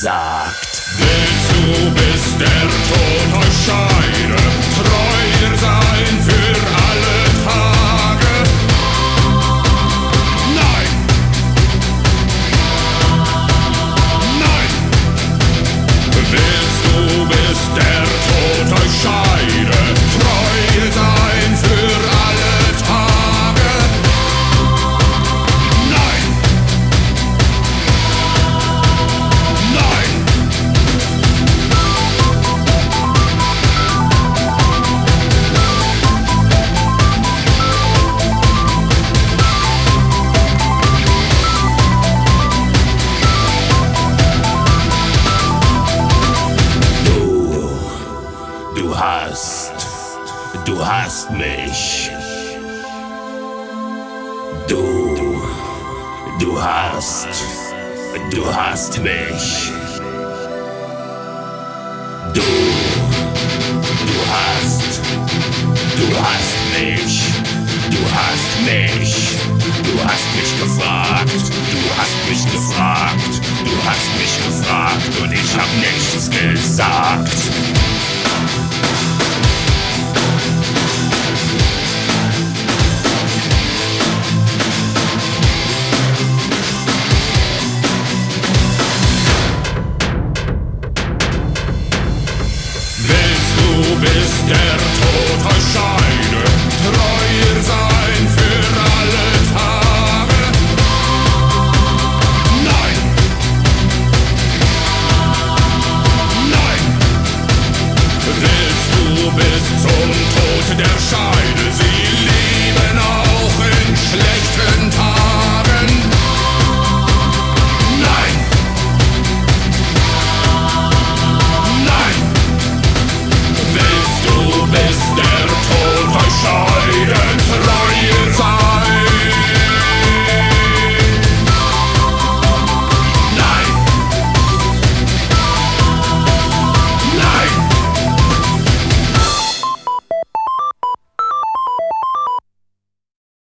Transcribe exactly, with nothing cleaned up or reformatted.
gesagt. Willst du, bis der Tod euch scheide, treu sein für alle Tage? Nein! Nein! Willst du, bis der Tod euch scheide, treu sein für alle Tage? Nein! Nein! Du hast, du hast mich. Du, du hast, du hast mich. Du, du hast, du hast mich. Du hast mich. Du hast mich gefragt. Du hast mich gefragt. Du hast mich gefragt und ich hab nichts gesagt. Bis der Tod euch scheidet.